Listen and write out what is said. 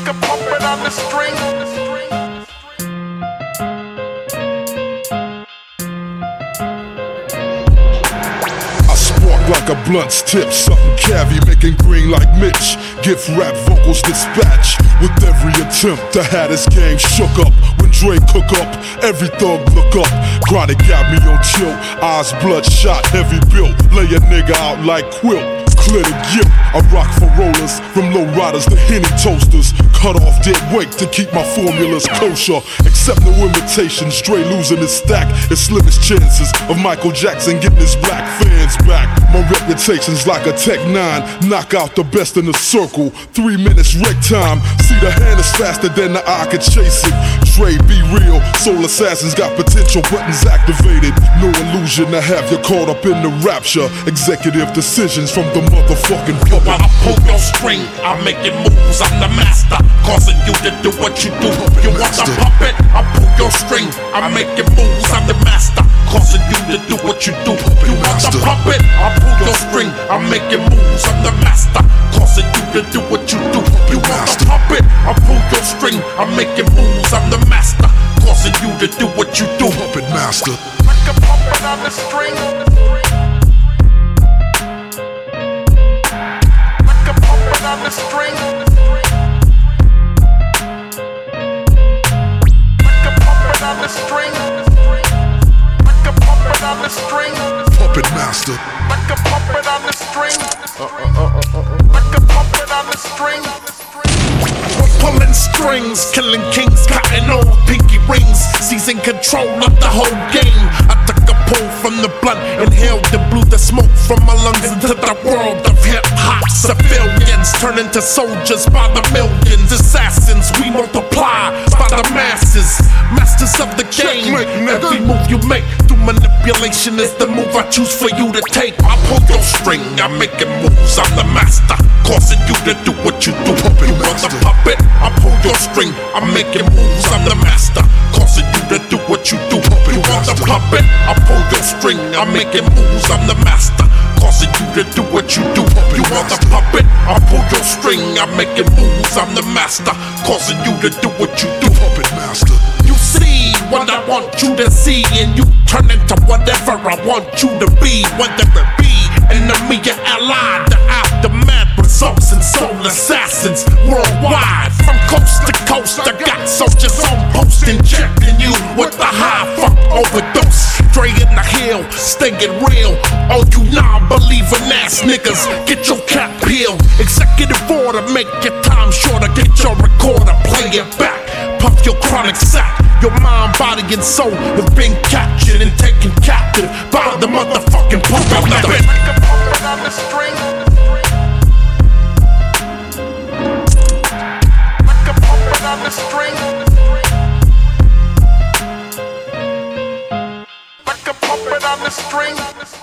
like a puppet on the string. Like a blunt's tip, something cavy, making green like Mitch. Gift rap vocals dispatch with every attempt to have this game shook up. When Dre cook up, every thug look up. Chronic got me on chill, eyes bloodshot, heavy built. Lay a nigga out like quilt. Clear the guilt, I rock for rollers, from low riders to Henny toasters. Cut off dead weight to keep my formulas kosher. Accept no imitations, Dre losing his stack. His slimmest chances of Michael Jackson getting his black fans back. My reputation's like a Tech 9, knock out the best in the circle. 3 minutes wreck time, see the hand is faster than the eye could chase it. Dre be real, soul assassins got potential buttons activated. No illusion to have you caught up in the rapture. Executive decisions from the motherfucking puppet. While I pull your string, I'm making moves, I'm the master, causing you to do what you do. You want the puppet? I pull your string, I'm making moves, I'm the master, causing you to do what you do. You want the puppet? I pull your string, I'm making moves, I'm the master, causing you to do what you do. You want the puppet? I pull your string, I'm making moves, I'm the master, causing you to do what you do. Puppet master, like a puppet on the string. Like a puppet on the string. Like a puppet on the string. Like a puppet on the string. puppet master. Like a puppet on the string. Like a puppet on the string. We're pulling strings, killing kings, cutting off pinky rings, seizing control of the whole game. I took a pull from the blunt, inhaled and blew the smoke from my lungs into the world of hip-hop. Civilians turn into soldiers by the millions. Assassins, we multiply by the masses. Masters of the game. Every move you make through manipulation is the move I choose for you to take. I pull your string, I'm making moves, I'm the master, causing you to do what you do. You want the puppet? I pull your string, I'm making moves, I'm the master, causing you to do what you do. You want the puppet? I pull your string, I'm making moves, I'm the master, causing you to do what you do. You want the puppet? I pull your string, I'm making moves, I'm the master, causing you to do what you do. Puppet master. You see what I want you to see, and you turn into whatever I want you to be. Whether it be enemy or ally, the aftermath results in soul assassins worldwide. From coast to coast, I got soldiers on post, injecting you with the high fuck overdose. Dre in the hill, staying real. All you non-believing ass niggas, get your cap peeled. Executive order, make your time shorter. Get your recorder, play it back. Puff your chronic sack. Your mind, body, and soul have been captured and taken captive by the motherfucking puppet. Like a puppet on the string. Like a puppet on the string. Like a puppet on the string.